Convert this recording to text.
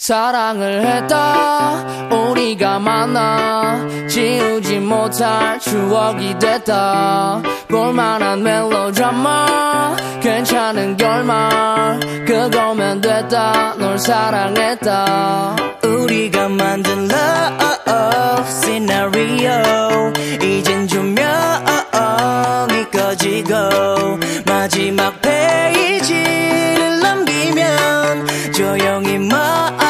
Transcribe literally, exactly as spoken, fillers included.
사랑을 했다 우리가 만나 지우지 못할 추억이 됐다 볼만한 멜로드라마 괜찮은 결말 그거면 됐다 널 사랑했다 우리가 만든 love scenario 이젠 조명이 꺼지고